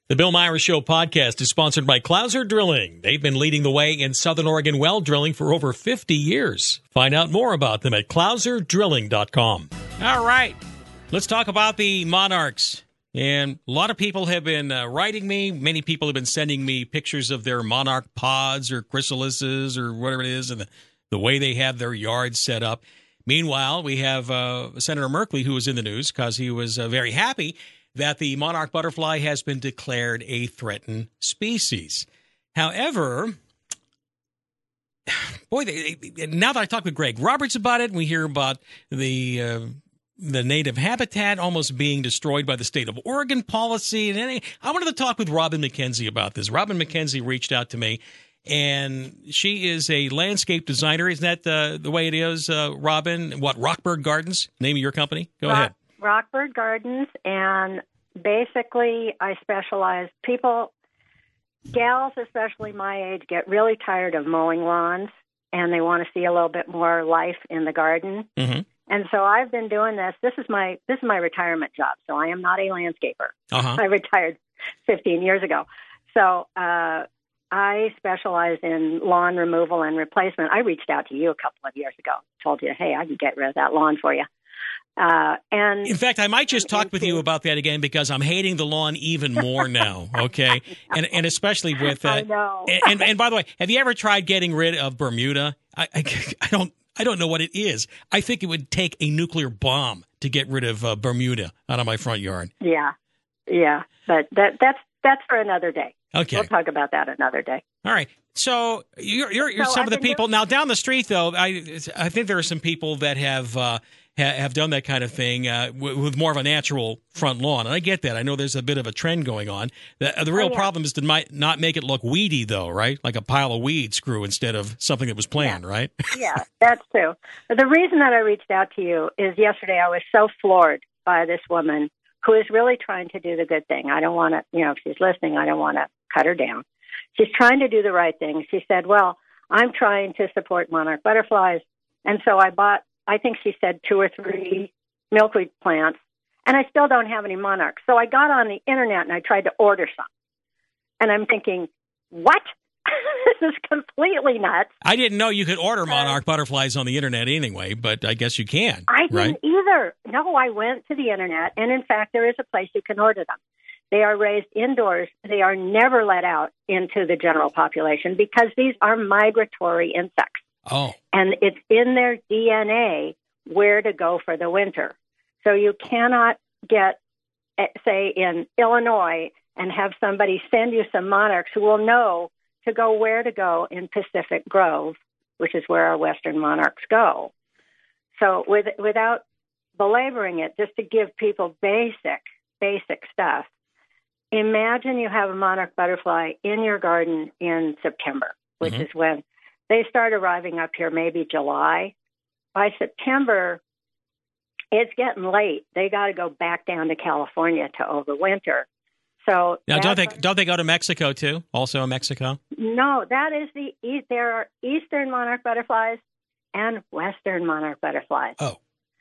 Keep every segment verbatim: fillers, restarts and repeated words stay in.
The Bill Myers Show podcast is sponsored by Clouser Drilling. They've been leading the way in Southern Oregon well drilling for over fifty years. Find out more about them at clouser drilling dot com. All right, let's talk about the Monarchs. And a lot of people have been uh, writing me. Many people have been sending me pictures of their Monarch pods or chrysalises or whatever it is, and the, the way they have their yards set up. Meanwhile, we have uh, Senator Merkley, who was in the news because he was uh, very happy that the monarch butterfly has been declared a threatened species. However, boy, they, they, now that I talk with Greg Roberts about it, we hear about the uh, the native habitat almost being destroyed by the state of Oregon policy. And I wanted to talk with Robin McKenzie about this. Robin McKenzie reached out to me, and she is a landscape designer. Isn't that uh, the way it is, uh, Robin? What, Rockbird Gardens? Name of your company? Go Rock, ahead. Rockbird Gardens, and basically I specialize, people, gals especially my age, get really tired of mowing lawns, and they want to see a little bit more life in the garden. Mm-hmm. And so I've been doing this. This is my this is my retirement job, so I am not a landscaper. Uh-huh. I retired fifteen years ago. So uh, I specialize in lawn removal and replacement. I reached out to you a couple of years ago, told you, hey, I can get rid of that lawn for you. Uh, and in fact, I might just talk with you about that again because I'm hating the lawn even more now. Okay, and and especially with uh, I know. and, and and by the way, have you ever tried getting rid of Bermuda? I, I, I don't I don't know what it is. I think it would take a nuclear bomb to get rid of uh, Bermuda out of my front yard. Yeah, yeah, but that that's that's for another day. Okay, we'll talk about that another day. All right. So you're you're, you're so some I've of the people doing- now down the street though. I I think there are some people that have. Uh, have done that kind of thing uh, with more of a natural front lawn. And I get that. I know there's a bit of a trend going on. The, the real oh, yeah. problem is to might not make it look weedy, though, right? Like a pile of weeds grew instead of something that was planned, yeah. right? Yeah, that's true. The reason that I reached out to you is yesterday I was so floored by this woman who is really trying to do the good thing. I don't want to, you know, if she's listening, I don't want to cut her down. She's trying to do the right thing. She said, well, I'm trying to support monarch butterflies. And so I bought, I think she said two or three milkweed plants, and I still don't have any monarchs. So I got on the internet and I tried to order some. And I'm thinking, what? This is completely nuts. I didn't know you could order monarch uh, butterflies on the internet anyway, but I guess you can. I didn't right? either. No, I went to the internet, and in fact, there is a place you can order them. They are raised indoors. They are never let out into the general population because these are migratory insects. Oh. And it's in their D N A where to go for the winter. So you cannot get, say, in Illinois and have somebody send you some monarchs who will know to go where to go in Pacific Grove, which is where our western monarchs go. So with, without belaboring it, just to give people basic, basic stuff, imagine you have a monarch butterfly in your garden in September, which mm-hmm. is when they start arriving up here, maybe July. By September, it's getting late. They got to go back down to California to overwinter. So now, don't they don't they go to Mexico too? Also in Mexico? No, that is the there are eastern monarch butterflies and western monarch butterflies. Oh,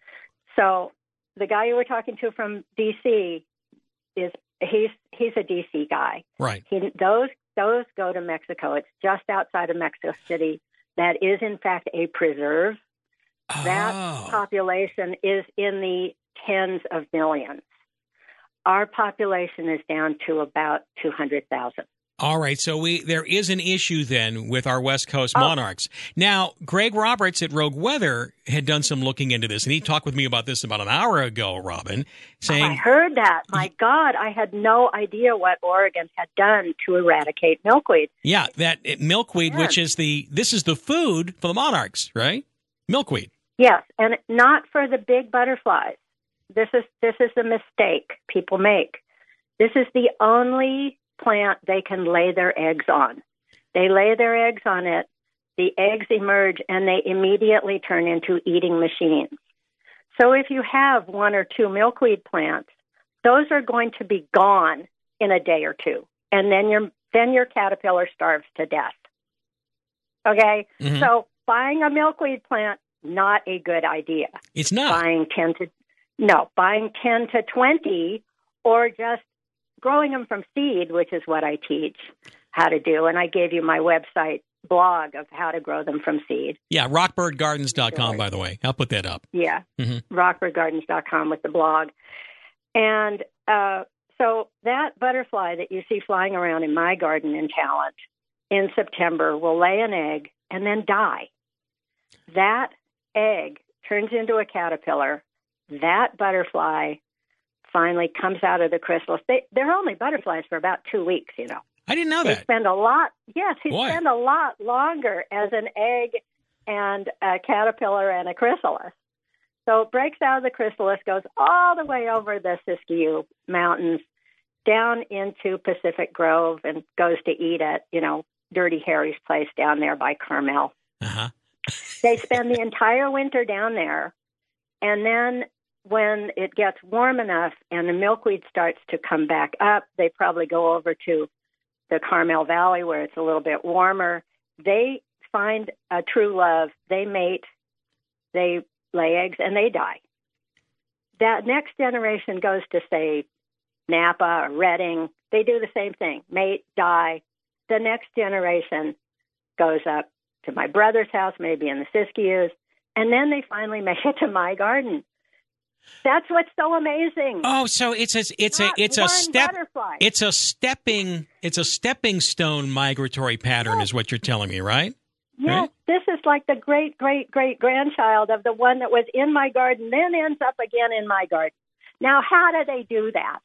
so the guy you were talking to from D C is he's he's a D C guy, right? He, those. Those go to Mexico. It's just outside of Mexico City. That is, in fact, a preserve. Oh. That population is in the tens of millions. Our population is down to about two hundred thousand. All right, so we there is an issue then with our West Coast oh. monarchs. Now, Greg Roberts at Rogue Weather had done some looking into this, and he talked with me about this about an hour ago, Robin, saying... Oh, I heard that. My God, I had no idea what Oregon had done to eradicate milkweed. Yeah, that uh, milkweed, yeah. which is the... This is the food for the monarchs, right? Milkweed. Yes, and not for the big butterflies. This is this is the mistake people make. This is the only plant they can lay their eggs on. They lay their eggs on it, the eggs emerge, and they immediately turn into eating machines. So if you have one or two milkweed plants, those are going to be gone in a day or two, and then your then your caterpillar starves to death. Okay? Mm-hmm. So buying a milkweed plant, not a good idea. It's not. Buying ten to no, buying ten to twenty, or just growing them from seed, which is what I teach how to do, and I gave you my website blog of how to grow them from seed. Yeah, rockbird gardens dot com, by the way. I'll put that up. Yeah, mm-hmm. rockbird gardens dot com with the blog. And uh, so that butterfly that you see flying around in my garden in Talent in September will lay an egg and then die. That egg turns into a caterpillar. That butterfly finally comes out of the chrysalis. They, they're only butterflies for about two weeks, you know. I didn't know they that. Spend a lot, yes, they Boy. spend a lot longer as an egg and a caterpillar and a chrysalis. So it breaks out of the chrysalis, goes all the way over the Siskiyou Mountains, down into Pacific Grove, and goes to eat at, you know, Dirty Harry's place down there by Carmel. Uh-huh. They spend the entire winter down there, and then when it gets warm enough and the milkweed starts to come back up, they probably go over to the Carmel Valley where it's a little bit warmer. They find a true love. They mate, they lay eggs, and they die. That next generation goes to, say, Napa or Redding. They do the same thing, mate, die. The next generation goes up to my brother's house, maybe in the Siskiyous, and then they finally make it to my garden. That's what's so amazing. Oh, so it's a it's Not a it's one a step butterfly. it's a stepping it's a stepping stone migratory pattern, Yes. is what you're telling me, right? Yes, Right? this is like the great, great, great grandchild of the one that was in my garden, then ends up again in my garden. Now, how do they do that?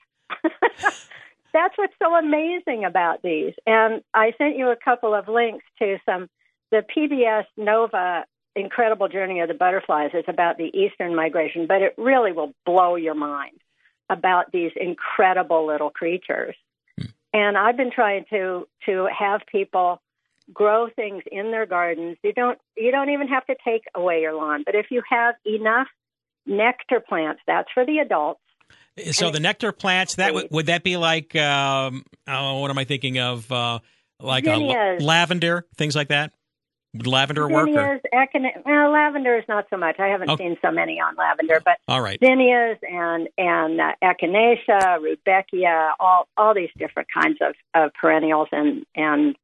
That's what's so amazing about these. And I sent you a couple of links to some, the P B S Nova Incredible Journey of the Butterflies is about the eastern migration, but it really will blow your mind about these incredible little creatures. Hmm. And I've been trying to to have people grow things in their gardens. You don't you don't even have to take away your lawn, but if you have enough nectar plants, that's for the adults. So the nectar plants, that would would that be like um, oh, what am I thinking of? Uh, like a la- lavender, things like that. Would lavender work? Zinnias, echin- well, lavender is not so much. I haven't Okay. seen so many on lavender, but All right. zinnias and and uh, echinacea, rudbeckia, all all these different kinds of, of perennials and and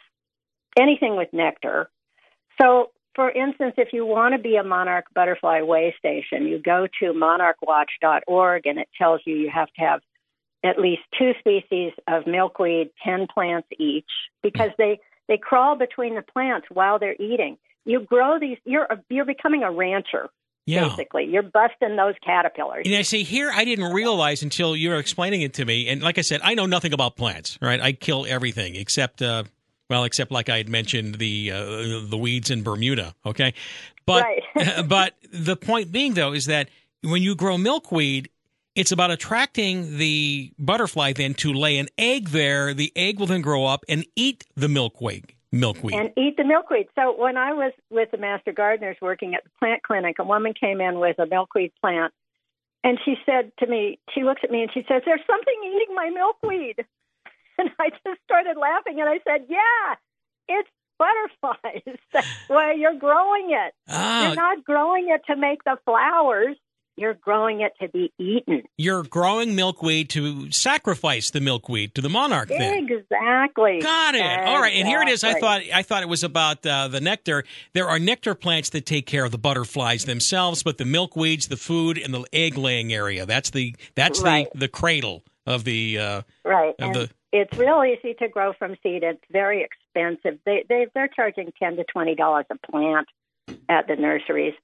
anything with nectar. So, for instance, if you want to be a monarch butterfly way station, you go to monarch watch dot org, and it tells you you have to have at least two species of milkweed, ten plants each, because they, they crawl between the plants while they're eating. You grow these, you're you're becoming a rancher, Yeah. basically. You're busting those caterpillars. And I see here, I didn't realize until you were explaining it to me. And like I said, I know nothing about plants, right? I kill everything except, uh, well, except like I had mentioned the uh, the weeds in Bermuda. Okay, but Right. but the point being though is that when you grow milkweed, it's about attracting the butterfly then to lay an egg there. The egg will then grow up and eat the milkweed. Milkweed. And eat the milkweed. So when I was with the master gardeners working at the plant clinic, a woman came in with a milkweed plant, and she said to me, she looks at me and she says, "There's something eating my milkweed." And I just started laughing, and I said, "Yeah, it's butterflies. That's why you're growing it. Ah. You're not growing it to make the flowers. You're growing it to be eaten." You're growing milkweed to sacrifice the milkweed to the monarch then. Exactly. Got it. All right. And here it is. I Exactly. thought I thought it was about uh, the nectar. There are nectar plants that take care of the butterflies themselves, but the milkweeds, the food, and the egg laying area. That's the that's Right. the, the cradle of the uh, Right. of And the it's real easy to grow from seed. It's very expensive. They, they, they're charging ten to twenty dollars a plant at the nurseries.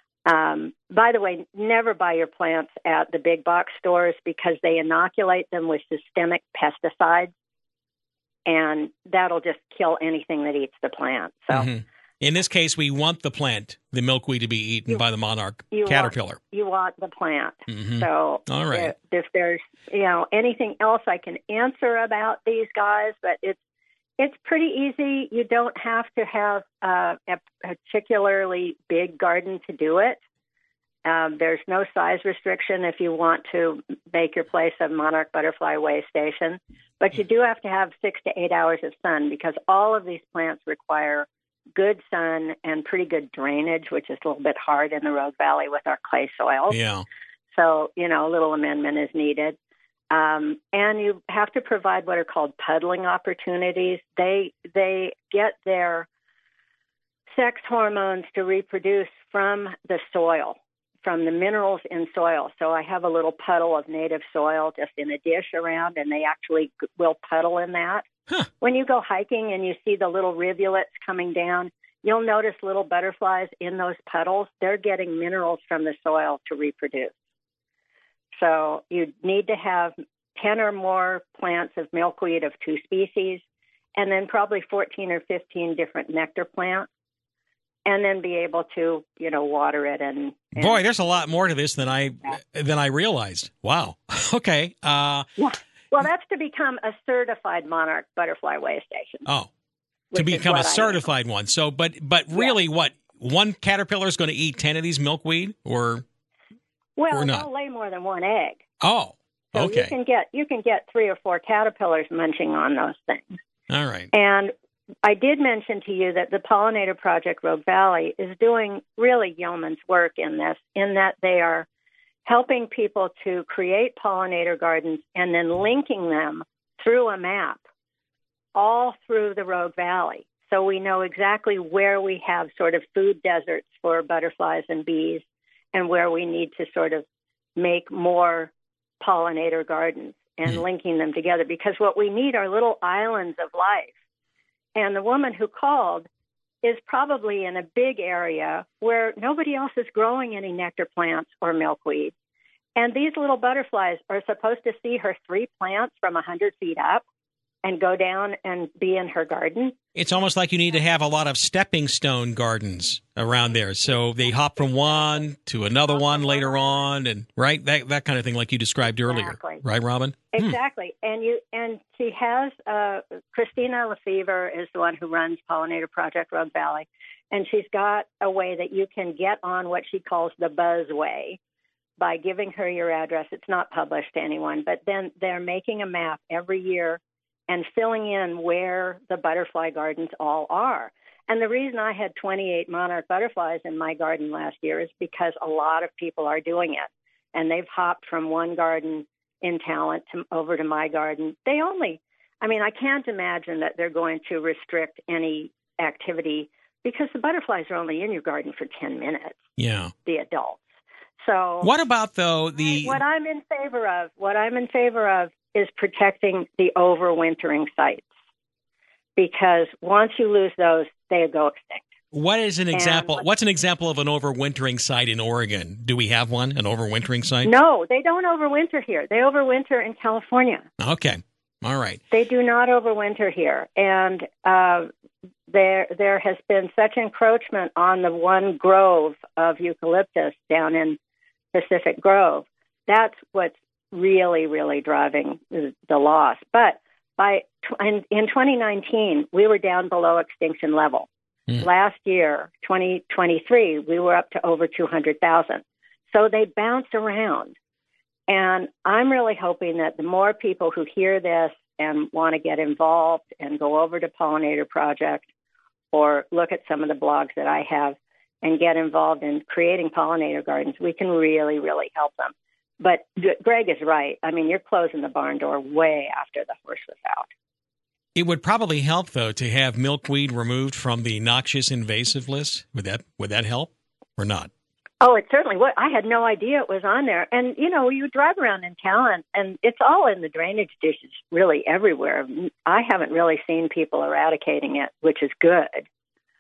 Um, by the way, never buy your plants at the big box stores because they inoculate them with systemic pesticides, and that'll just kill anything that eats the plant. So Mhm. In this case, we want the plant, the milkweed, to be eaten You- by the monarch you want- caterpillar. you want the plant. Mhm. So All right. if, if there's you know anything else I can answer about these guys, but it's it's pretty easy. You don't have to have uh, a particularly big garden to do it. Um, there's no size restriction if you want to make your place a monarch butterfly way station, but you do have to have six to eight hours of sun because all of these plants require good sun and pretty good drainage, which is a little bit hard in the Rogue Valley with our clay soils. Yeah. So, you know, a little amendment is needed. Um, and you have to provide what are called puddling opportunities. They they get their sex hormones to reproduce from the soil, from the minerals in soil. So I have a little puddle of native soil just in a dish around, and they actually will puddle in that. Huh. When you go hiking and you see the little rivulets coming down, you'll notice little butterflies in those puddles. They're getting minerals from the soil to reproduce. So you need to have ten or more plants of milkweed of two species, and then probably fourteen or fifteen different nectar plants, and then be able to, you know, water it. And, and boy, there's a lot more to this than I than I realized. Wow. Okay. Uh, yeah. Well, that's to become a certified monarch butterfly way station. Oh, to become a certified one. So, but but really, yeah. what one caterpillar is going to eat ten of these milkweed, or well, or not? They'll lay more than one egg. Oh, so okay. You can get you can get three or four caterpillars munching on those things. All right. And I did mention to you that the Pollinator Project Rogue Valley is doing really yeoman's work in this, in that they are helping people to create pollinator gardens and then linking them through a map all through the Rogue Valley. So we know exactly where we have sort of food deserts for butterflies and bees and where we need to sort of make more pollinator gardens and mm. linking them together, because what we need are little islands of life. And the woman who called is probably in a big area where nobody else is growing any nectar plants or milkweed. And these little butterflies are supposed to see her three plants from one hundred feet up and go down and be in her garden. It's almost like you need to have a lot of stepping stone gardens around there. So they hop from one to another one later on, and right, that that kind of thing, like you described earlier. Exactly. Right, Robin? Exactly. Hmm. And you and she has, uh, Christina Lefevre is the one who runs Pollinator Project Rogue Valley, and she's got a way that you can get on what she calls the buzzway by giving her your address. It's not published to anyone, but then they're making a map every year and filling in where the butterfly gardens all are. And the reason I had twenty-eight monarch butterflies in my garden last year is because a lot of people are doing it. And they've hopped from one garden in Talent to, over to my garden. They only, I mean, I can't imagine that they're going to restrict any activity, because the butterflies are only in your garden for ten minutes. Yeah. The adults. So what about, though, the... What I'm in favor of, what I'm in favor of is protecting the overwintering sites, because once you lose those, they go extinct. What is an example? What's an example of an overwintering site in Oregon? Do we have one, an overwintering site? No, they don't overwinter here. They overwinter in California. Okay. All right. They do not overwinter here. And uh, there there has been such encroachment on the one grove of eucalyptus down in Pacific Grove. That's what's really, really driving the loss. But by in, in twenty nineteen, we were down below extinction level. Mm. Last year, twenty twenty-three, we were up to over two hundred thousand. So they bounce around. And I'm really hoping that the more people who hear this and want to get involved and go over to Pollinator Project or look at some of the blogs that I have and get involved in creating pollinator gardens, we can really, really help them. But Greg is right. I mean, you're closing the barn door way after the horse was out. It would probably help, though, to have milkweed removed from the noxious invasive list. Would that would that help or not? Oh, it certainly would. I had no idea it was on there. And, you know, you drive around in Talent, and it's all in the drainage ditches really everywhere. I haven't really seen people eradicating it, which is good.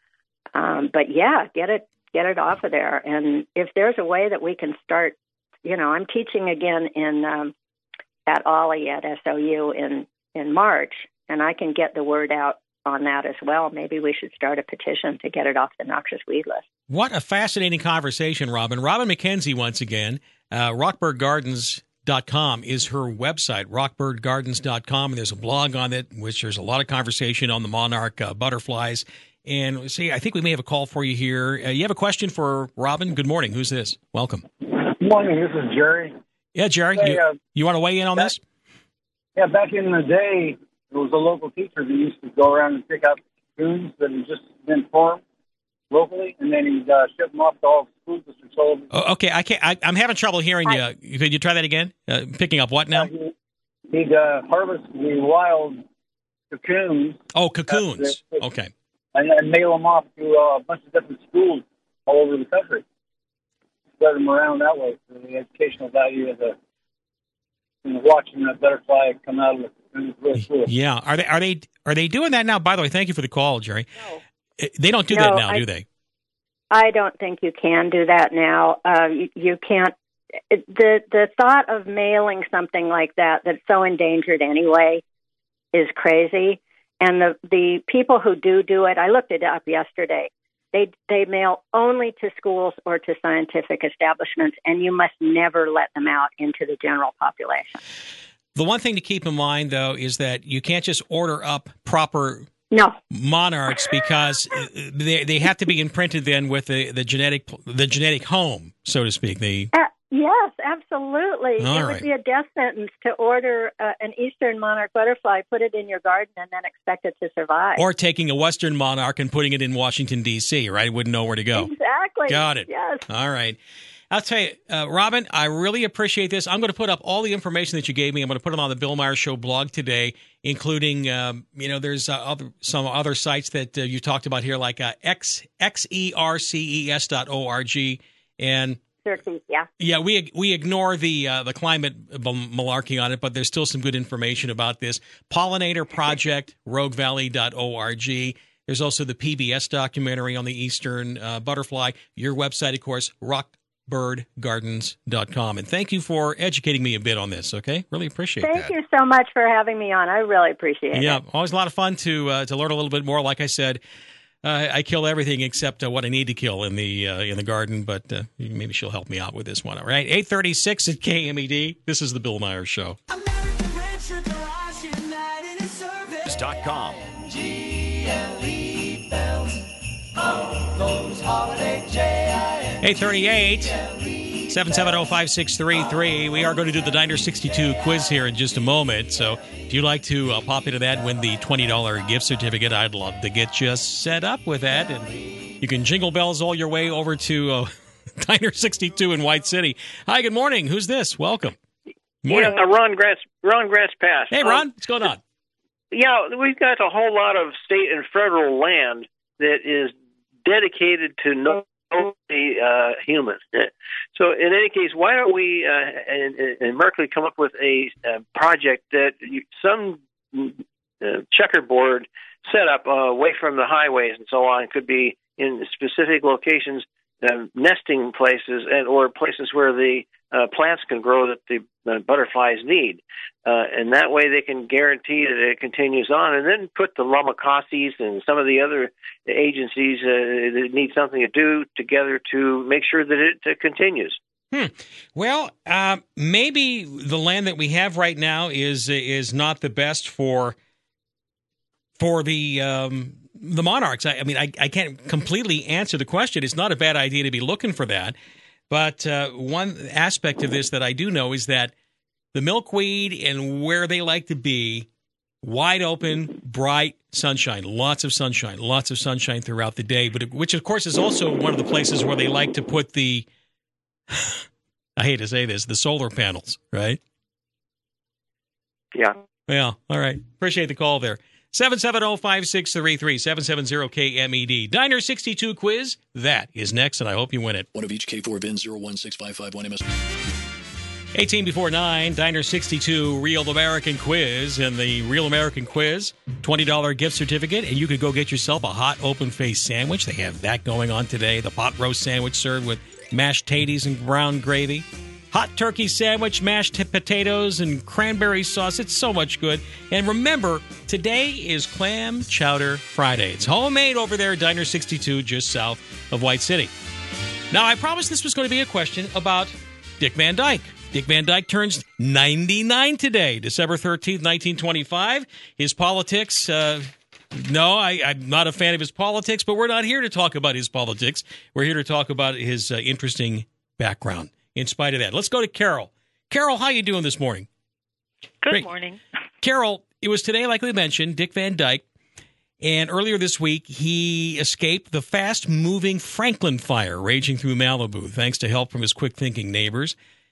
Um, but, yeah, get it get it off of there. And if there's a way that we can start, you know, I'm teaching again in um, at Ollie at S O U in, in March, and I can get the word out on that as well. Maybe we should start a petition to get it off the noxious weed list. What a fascinating conversation, Robin. Robin McKenzie, once again, uh, rockbird gardens dot com is her website, rockbird gardens dot com, and there's a blog on it, in which there's a lot of conversation on the monarch uh, butterflies. And see, I think we may have a call for you here. Uh, you have a question for Robin? Good morning. Who's this? Welcome. Good morning. This is Jerry. Yeah, Jerry. Hey, you, uh, you want to weigh in on back, this? Yeah, back in the day, there was a local teacher that used to go around and pick out coons that had just been formed locally, and then he'd uh, ship them off to all the school districts all over. Oh, okay, I can't. I, I'm having trouble hearing I, you. Could you try that again? Uh, picking up what now? Uh, he, he'd uh, harvest the wild cocoons. Oh, cocoons. Okay. And, and mail them off to uh, a bunch of different schools all over the country. Spread them around that way for the educational value of the, you know, watching that butterfly come out of the cocoon is really cool. Yeah. Are they are they are they doing that now? By the way, thank you for the call, Jerry. No. They don't do no, that now, I, do they? I don't think you can do that now. Uh, you, you can't. The the thought of mailing something like that that's so endangered anyway is crazy. And the the people who do do it, I looked it up yesterday. They they mail only to schools or to scientific establishments, and you must never let them out into the general population. The one thing to keep in mind, though, is that you can't just order up proper no monarchs because they they have to be imprinted then with the, the genetic the genetic home, so to speak. The uh, yes, absolutely. All it right. would be a death sentence to order uh, an eastern monarch butterfly, put it in your garden, and then expect it to survive. Or taking a western monarch and putting it in Washington, D C, right? It wouldn't know where to go. Exactly. Got it. Yes. All right. I'll tell you, uh, Robin, I really appreciate this. I'm going to put up all the information that you gave me. I'm going to put it on the Bill Meyer Show blog today, including, um, you know, there's uh, other, some other sites that uh, you talked about here, like uh, X, X E R C E S dot org. And Xerces, yeah. Yeah, we we ignore the uh, the climate malarkey on it, but there's still some good information about this. Pollinator Project, rogue valley dot org. There's also the P B S documentary on the eastern uh, butterfly. Your website, of course, rock bird gardens dot com. And thank you for educating me a bit on this, okay? Really appreciate Thank that. you so much for having me on. I really appreciate yeah, it. Yeah, always a lot of fun to uh, to learn a little bit more. Like I said, Uh, I kill everything except uh, what I need to kill in the uh, in the garden, but uh, maybe she'll help me out with this one. All right, eight thirty-six at K M E D. This is the Bill Meyer Show. dot com. eight thirty-eight, seven seven zero, five six three three. We are going to do the Diner sixty-two quiz here in just a moment. So if you'd like to uh, pop into that, win the twenty dollars gift certificate, I'd love to get you set up with that. And you can jingle bells all your way over to uh, Diner sixty-two in White City. Hi, good morning. Who's this? Welcome. Morning. Yeah, uh, Ron Grass, Ron Grass Pass. Hey, Ron. Um, what's going on? Yeah, we've got a whole lot of state and federal land that is dedicated to no uh, humans. So in any case, why don't we uh, in, in Merkley come up with a, a project that you, some uh, checkerboard setup uh, away from the highways and so on could be in specific locations, uh, nesting places, and or places where the uh, plants can grow that the uh, butterflies need. Uh, and that way they can guarantee that it continues on, and then put the Lamakasis and some of the other agencies uh, that need something to do together to make sure that it uh, continues. Hmm. Well, uh, maybe the land that we have right now is is not the best for for the um, the monarchs. I, I mean, I, I can't completely answer the question. It's not a bad idea to be looking for that. But uh, one aspect of this that I do know is that the milkweed and where they like to be, wide open, bright sunshine, lots of sunshine, lots of sunshine throughout the day, but which, of course, is also one of the places where they like to put the, I hate to say this, the solar panels, right? Yeah. Yeah, all right. Appreciate the call there. seven seven zero, five six three three, seven seven zero K M E D. Diner sixty-two quiz, that is next, and I hope you win it. One of each K four V I N zero one six five five one M S. eighteen before nine, Diner sixty-two Real American Quiz. And the Real American Quiz, twenty dollars gift certificate, and you could go get yourself a hot open-faced sandwich. They have that going on today. The pot roast sandwich served with mashed tatties and brown gravy. Hot turkey sandwich, mashed t- potatoes, and cranberry sauce. It's so much good. And remember, today is Clam Chowder Friday. It's homemade over there at Diner sixty-two, just south of White City. Now, I promised this was going to be a question about Dick Van Dyke. Dick Van Dyke turns ninety-nine today, December thirteenth, nineteen twenty-five. His politics, uh, no, I, I'm not a fan of his politics, but we're not here to talk about his politics. We're here to talk about his uh, interesting background. In spite of that, let's go to Carol. Carol, how you doing this morning? Good Great. morning. Carol, it was today, like we mentioned, Dick Van Dyke, and earlier this week, he escaped the fast-moving Franklin fire raging through Malibu, thanks to help from his quick-thinking neighbors.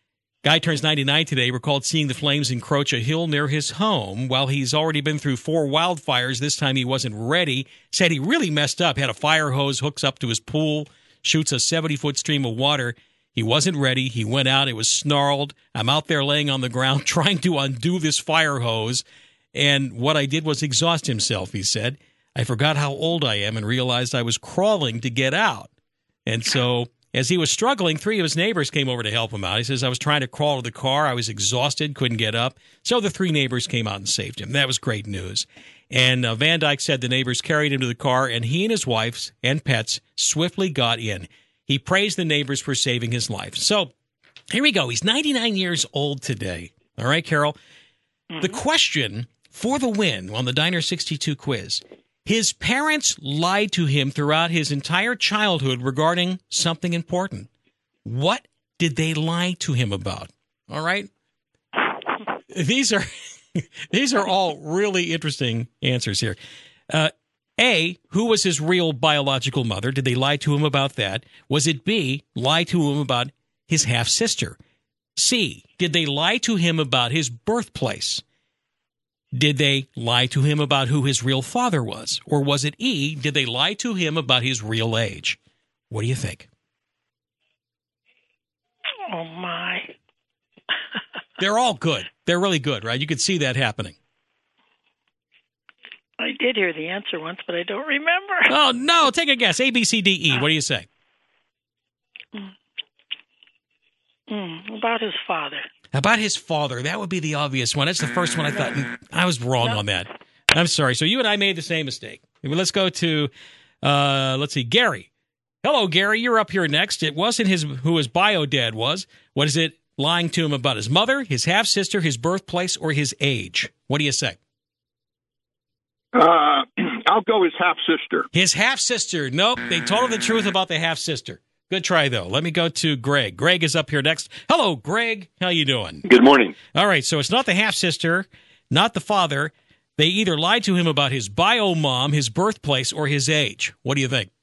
Guy turns ninety-nine today, recalled seeing the flames encroach a hill near his home. While he's already been through four wildfires, this time he wasn't ready. Said he really messed up, had a fire hose, hooks up to his pool, shoots a seventy-foot stream of water. He wasn't ready. He went out. It was snarled. I'm out there laying on the ground trying to undo this fire hose. And what I did was exhaust himself, he said. I forgot how old I am and realized I was crawling to get out. And so as he was struggling, three of his neighbors came over to help him out. He says, I was trying to crawl to the car. I was exhausted, couldn't get up. So the three neighbors came out and saved him. That was great news. And uh, Van Dyke said the neighbors carried him to the car, and he and his wife and pets swiftly got in. He praised the neighbors for saving his life. So here we go. He's ninety-nine years old today. All right, Carol? Mm-hmm. The question for the win on the Diner sixty-two quiz. His parents lied to him throughout his entire childhood regarding something important. What did they lie to him about? All right? These are these are all really interesting answers here. Uh, A, who was his real biological mother? Did they lie to him about that? Was it B, lie to him about his half-sister? C, did they lie to him about his birthplace? Did they lie to him about who his real father was? Or was it E, did they lie to him about his real age? What do you think? Oh, my. They're all good. They're really good, right? You could see that happening. I did hear the answer once, but I don't remember. Oh, no. Take a guess. A, B, C, D, E. What do you say? Mm. Mm, about his father. About his father. That would be the obvious one. That's the first one I thought. I was wrong on that. I'm sorry. So you and I made the same mistake. Let's go to, uh, let's see, Gary. Hello, Gary. You're up here next. It wasn't his who his bio dad was. What is it lying to him about? His mother, his half-sister, his birthplace, or his age? What do you say? Uh, I'll go his half-sister. His half-sister. Nope. They told him the truth about the half-sister. Good try, though. Let me go to Greg. Greg is up here next. Hello, Greg. How you doing? Good morning. All right, so it's not the half-sister, not the father. They either lied to him about his bio mom, his birthplace, or his age. What do you think?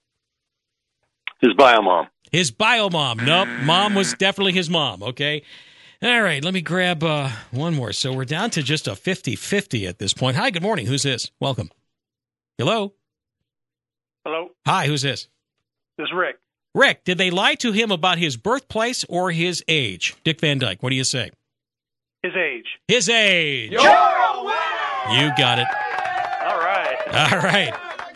His bio mom. His bio mom. Nope. Mom was definitely his mom, okay? All right, let me grab uh, one more. So we're down to just a fifty-fifty at this point. Hi, good morning. Who's this? Welcome. Hello? Hello? Hi, who's this? This is Rick. Rick, did they lie to him about his birthplace or his age? Dick Van Dyke, what do you say? His age. His age. You're a winner! You got it. All right. All right.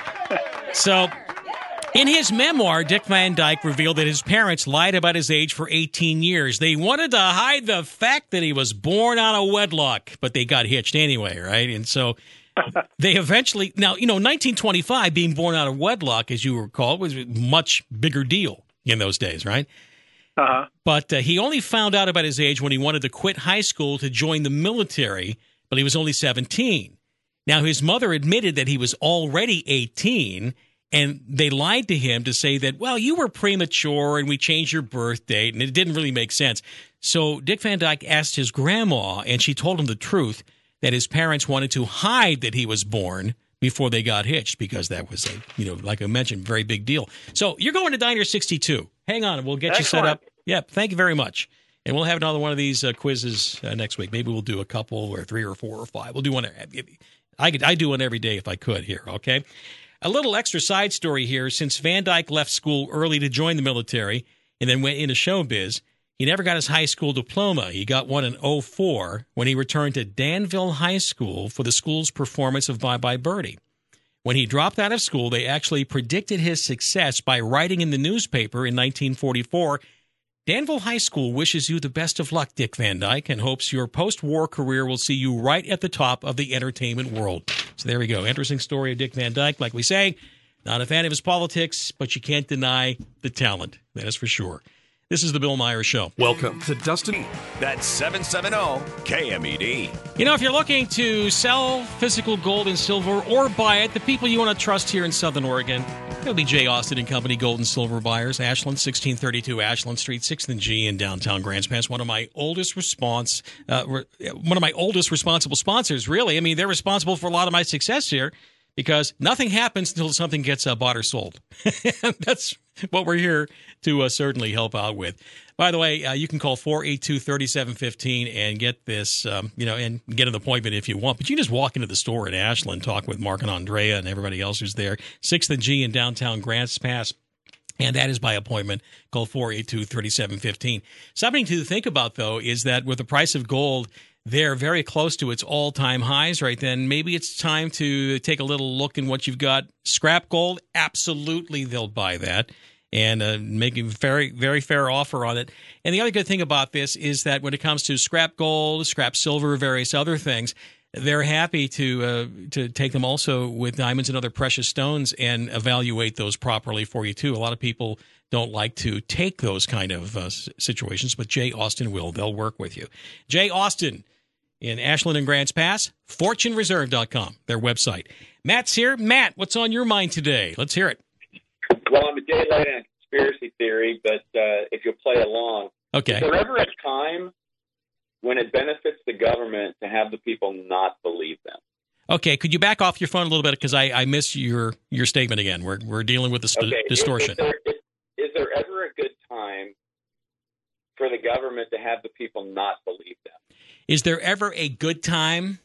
So, in his memoir, Dick Van Dyke revealed that his parents lied about his age for eighteen years. They wanted to hide the fact that he was born out of wedlock, but they got hitched anyway, right? And so they eventually, now, you know, nineteen twenty-five, being born out of wedlock, as you recall, was a much bigger deal in those days, right? Uh-huh. But uh, he only found out about his age when he wanted to quit high school to join the military, but he was only seventeen. Now, his mother admitted that he was already eighteen, and they lied to him to say that, well, you were premature and we changed your birth date, and it didn't really make sense. So Dick Van Dyke asked his grandma, and she told him the truth, that his parents wanted to hide that he was born before they got hitched, because that was, a, you know, like I mentioned, very big deal. So you're going to Diner sixty-two. Hang on, we'll get Excellent. you set up. Yep, thank you very much. And we'll have another one of these uh, quizzes uh, next week. Maybe we'll do a couple or three or four or five. We'll do one. I could, I'd do one every day if I could here, okay? A little extra side story here. Since Van Dyke left school early to join the military and then went into showbiz, he never got his high school diploma. He got one in oh four when he returned to Danville High School for the school's performance of Bye Bye Birdie. When he dropped out of school, they actually predicted his success by writing in the newspaper in nineteen forty-four, Danville High School wishes you the best of luck, Dick Van Dyke, and hopes your post-war career will see you right at the top of the entertainment world. So there we go. Interesting story of Dick Van Dyke. Like we say, not a fan of his politics, but you can't deny the talent. That is for sure. This is the Bill Myers Show. Welcome to Dustin. That's seven seventy K M E D. You know, if you're looking to sell physical gold and silver or buy it, the people you want to trust here in Southern Oregon, it'll be J. Austin and Company Gold and Silver Buyers, Ashland, sixteen thirty-two Ashland Street, sixth and G in downtown Grants Pass. One of my oldest response, uh, re- one of my oldest responsible sponsors, really. I mean, they're responsible for a lot of my success here because nothing happens until something gets uh, bought or sold. That's what we're here to uh, certainly help out with. By the way, uh, you can call four eight two, three seven one five and get this, um, you know, and get an appointment if you want. But you can just walk into the store at Ashland, talk with Mark and Andrea and everybody else who's there. sixth and G in downtown Grants Pass. And that is by appointment. Call four eight two, three seven one five. Something to think about, though, is that with the price of gold, they're very close to its all-time highs right then. Maybe it's time to take a little look in what you've got. Scrap gold, absolutely they'll buy that and uh, make a very, very fair offer on it. And the other good thing about this is that when it comes to scrap gold, scrap silver, various other things, they're happy to uh, to take them also with diamonds and other precious stones and evaluate those properly for you, too. A lot of people don't like to take those kind of uh, situations, but Jay Austin will. They'll work with you. Jay Austin in Ashland and Grants Pass, fortune reserve dot com, their website. Matt's here. Matt, what's on your mind today? Let's hear it. Well, I'm a day late on conspiracy theory, but uh, if you'll play along. Okay. Is there ever a time when it benefits the government to have the people not believe them? Okay, could you back off your phone a little bit because I, I missed your, your statement again. We're we're dealing with the st- okay. distortion. Is, is, there, is, is there ever a good time for the government to have the people not believe them? Is there ever a good time?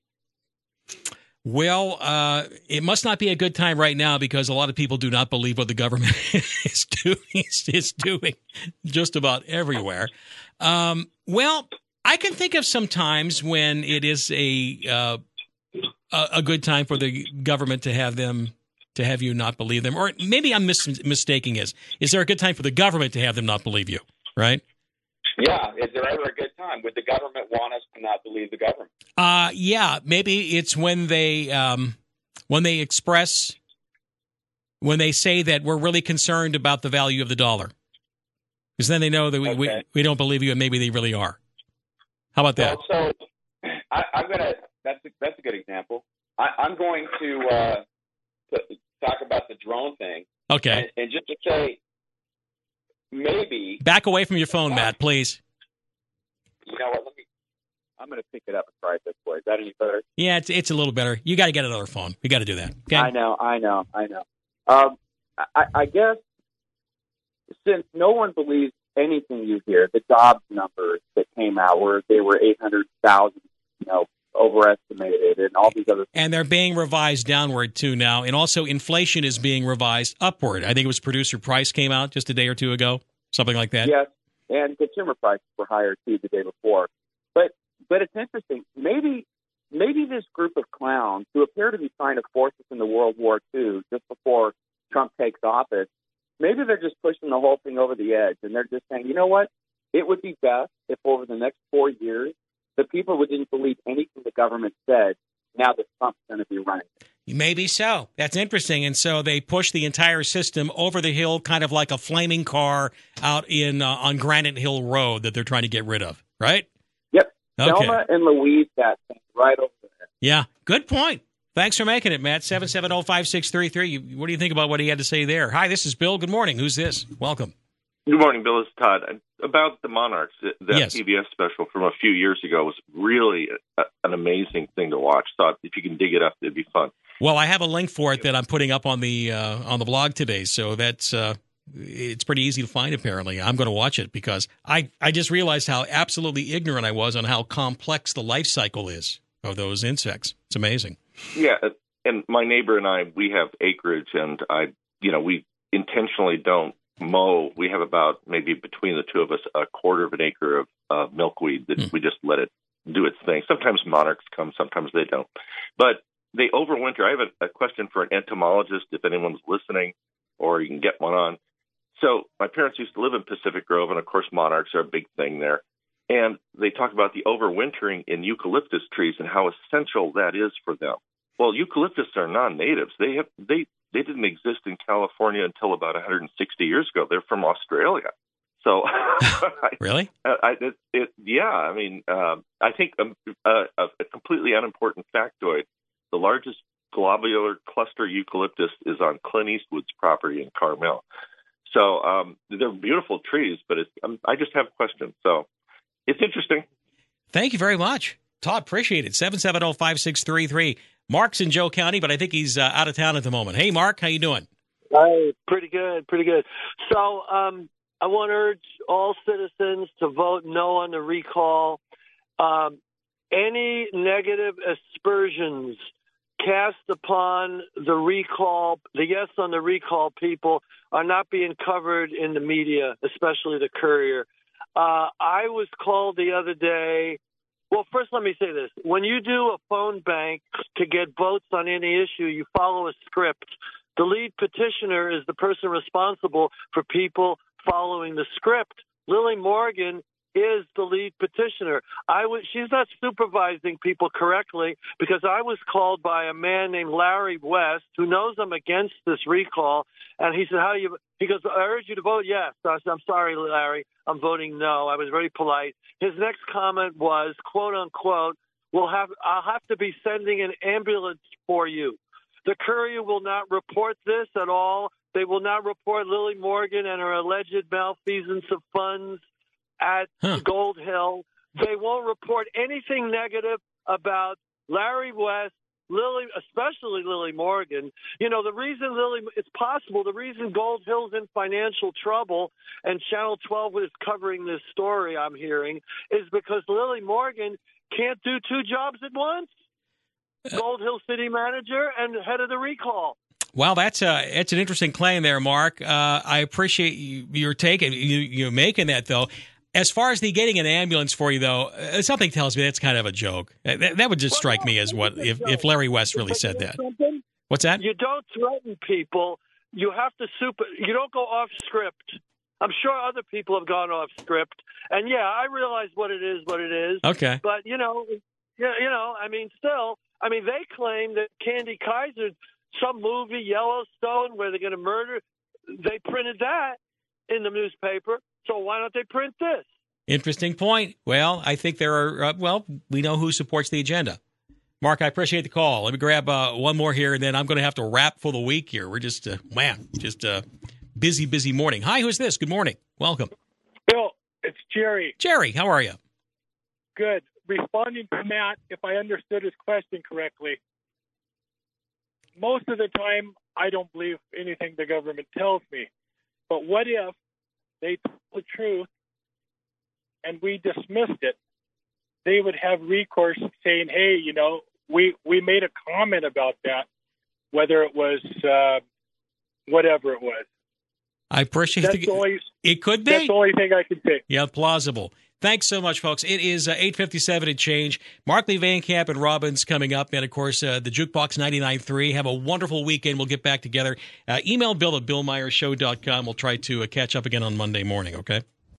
Well, uh, it must not be a good time right now because a lot of people do not believe what the government is doing, is doing just about everywhere. Um, well, I can think of some times when it is a uh, a, a good time for the government to have them to have you not believe them, or maybe I'm mis- mistaking. Is is there a good time for the government to have them not believe you? Right? Yeah. Is there ever a good time? Would the government want us to not believe the government? Uh, yeah. Maybe it's when they um, when they express when they say that we're really concerned about the value of the dollar, because then they know that we, okay. we we don't believe you, and maybe they really are. How about that? Well, so I, I'm gonna. That's a, that's a good example. I, I'm going to uh, talk about the drone thing. Okay. And, and just to say, maybe back away from your phone, Matt, please. You know what? Let me. I'm going to pick it up and try it this way. Is that any better? Yeah, it's it's a little better. You got to get another phone. You got to do that. Okay? I know. I know. I know. Um, I, I guess since no one believes anything you hear, the jobs numbers that came out where they were eight hundred thousand, you know, overestimated, and all these other things. And they're being revised downward too now, and also inflation is being revised upward. I think it was producer price came out just a day or two ago, something like that. Yes, and consumer prices were higher too the day before. But but it's interesting. Maybe maybe this group of clowns who appear to be trying to force us into World War Two just before Trump takes office, maybe they're just pushing the whole thing over the edge, and they're just saying, you know what? It would be best if over the next four years, the people who didn't believe anything the government said, now that Trump's going to be running. Maybe so. That's interesting. And so they push the entire system over the hill, kind of like a flaming car out in uh, on Granite Hill Road that they're trying to get rid of, right? Yep. Okay. Thelma and Louise, that thing right over there. Yeah. Good point. Thanks for making it, Matt. seven seven zero, five six three three. What do you think about what he had to say there? Hi, this is Bill. Good morning. Who's this? Welcome. Good morning, Bill. It's Todd. About the Monarchs, that yes. P B S special from a few years ago was really a, an amazing thing to watch. Thought if you can dig it up, it'd be fun. Well, I have a link for it that I'm putting up on the uh, on the blog today, so that's uh, it's pretty easy to find. Apparently, I'm going to watch it because I I just realized how absolutely ignorant I was on how complex the life cycle is of those insects. It's amazing. Yeah, and my neighbor and I, we have acreage, and I, you know, we intentionally don't mow. We have about maybe between the two of us a quarter of an acre of uh, milkweed that mm. we just let it do its thing. Sometimes monarchs come, sometimes they don't. But they overwinter. I have a, a question for an entomologist if anyone's listening, or you can get one on. So my parents used to live in Pacific Grove, and of course monarchs are a big thing there. And they talk about the overwintering in eucalyptus trees and how essential that is for them. Well, eucalyptus are non-natives. They have they they didn't exist in California until about one hundred sixty years ago. They're from Australia. So, really, I, I, it, it, yeah. I mean, uh, I think a, a, a completely unimportant factoid: the largest globular cluster eucalyptus is on Clint Eastwood's property in Carmel. So um, they're beautiful trees, but it's, um, I just have questions. So it's interesting. Thank you very much, Todd. Appreciate it. seven seven zero, five six three three. Mark's in Joe County, but I think he's uh, out of town at the moment. Hey, Mark, how you doing? Hi, pretty good, pretty good. So um, I want to urge all citizens to vote no on the recall. Um, any negative aspersions cast upon the recall, the yes on the recall people, are not being covered in the media, especially the Courier. Uh, I was called the other day. Well, first let me say this. When you do a phone bank to get votes on any issue, you follow a script. The lead petitioner is the person responsible for people following the script. Lily Morgan is the lead petitioner. I w- she's not supervising people correctly because I was called by a man named Larry West who knows I'm against this recall, and he said, "How do you?" He goes, "I urge you to vote yes." I said, "I'm sorry, Larry, I'm voting no." I was very polite. His next comment was, "quote unquote," "We'll have I'll have to be sending an ambulance for you." The Courier will not report this at all. They will not report Lily Morgan and her alleged malfeasance of funds at huh. Gold Hill. They won't report anything negative about Larry West, Lily, especially Lily Morgan. You know, the reason Lily, it's possible, the reason Gold Hill's in financial trouble and Channel twelve is covering this story I'm hearing is because Lily Morgan can't do two jobs at once. Gold Hill city manager and head of the recall. Well, that's a, it's an interesting claim there, Mark. Uh, I appreciate you, your take, you, you making that, though. As far as the getting an ambulance for you, though, uh, something tells me that's kind of a joke. That, that would just strike me as what if, if Larry West really said that. What's that? You don't threaten people. You have to super. You don't go off script. I'm sure other people have gone off script, and yeah, I realize what it is, what it is. Okay. But you know, you know, I mean, still, I mean, they claim that Candy Kaiser, some movie Yellowstone where they're going to murder, they printed that in the newspaper. So why don't they print this? Interesting point. Well, I think there are, uh, well, we know who supports the agenda. Mark, I appreciate the call. Let me grab uh, one more here, and then I'm going to have to wrap for the week here. We're just, uh, man, just a uh, busy, busy morning. Hi, who's this? Good morning. Welcome. Bill, it's Jerry. Jerry, how are you? Good. Responding to Matt, if I understood his question correctly, most of the time I don't believe anything the government tells me. But what if they told the truth and we dismissed it? They would have recourse saying, hey, you know, we, we made a comment about that, whether it was uh, whatever it was. I appreciate that's the, the only, it could be. That's the only thing I can say. Yeah, plausible. Thanks so much, folks. It is uh, eight fifty-seven and change. Mark Lee Van Camp and Robbins coming up. And, of course, uh, the Jukebox ninety-nine point three. Have a wonderful weekend. We'll get back together. Uh, email Bill at bill meyer show dot com. We'll try to uh, catch up again on Monday morning, okay?